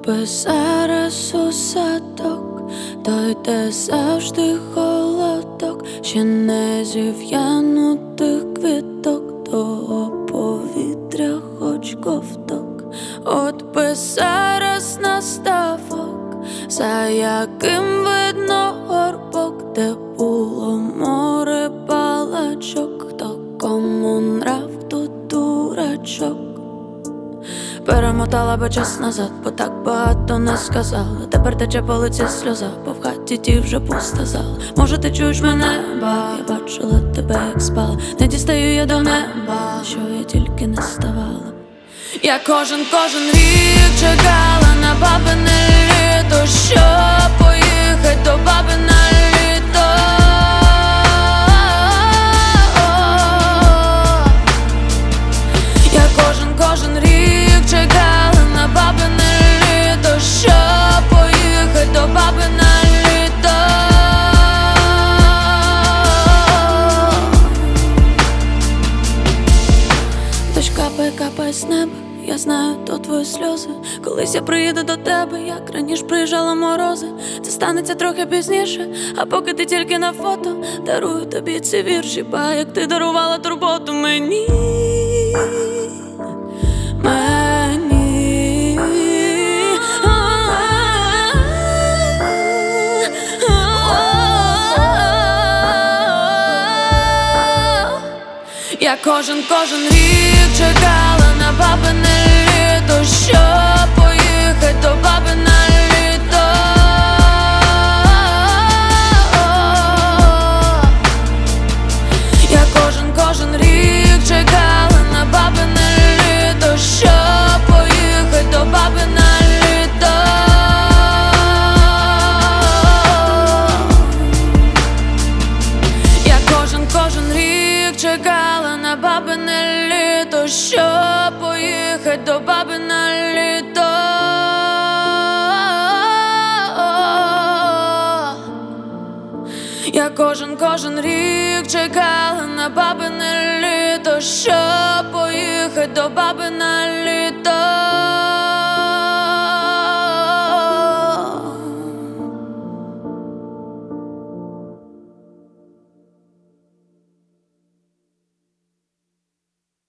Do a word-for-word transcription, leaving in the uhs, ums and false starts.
би зараз у садок, той, де завжди холодок, ще не зів'янутих квіток, того повітря хоч ковток. От би зараз наставок, за яким видно горбок, де було море балачок, хто кому нрав, то дурачок. Перемотала би час назад, бо так багато не сказала. Тепер тече по лиці сльоза, бо в хаті ті вже пуста зала. Може ти чуєш мене, ба, я бачила тебе, як спала. Не дістаю я до неба, що я тільки не ставала. Я кожен, кожен рік чекала на бабине літо, щоб поїхать до баби на літо. Я кожен, кожен рік чекала на бабине літо, щоб поїхать до баби на літо. Дощ капає, капає з неба, я знаю, то твої сльози. Колись я приїду до тебе, як раніше приїжджала морози. Це станеться трохи пізніше, а поки ти тільки на фото, дарую тобі ці вірші, ба, як ти дарувала турботу мені. Мені. Я кожен, кожен рік чекала на бабине літо, щоб поїхать до баби на літо. Я кожен, кожен рік чекала на бабине літо, щоб поїхать до баби на літо. Я кожен, кожен рік чекала на бабине літо, щоб поїхать до баби на літо. Я кожен, кожен рік чекала на бабине літо, щоб поїхать до баби на літо.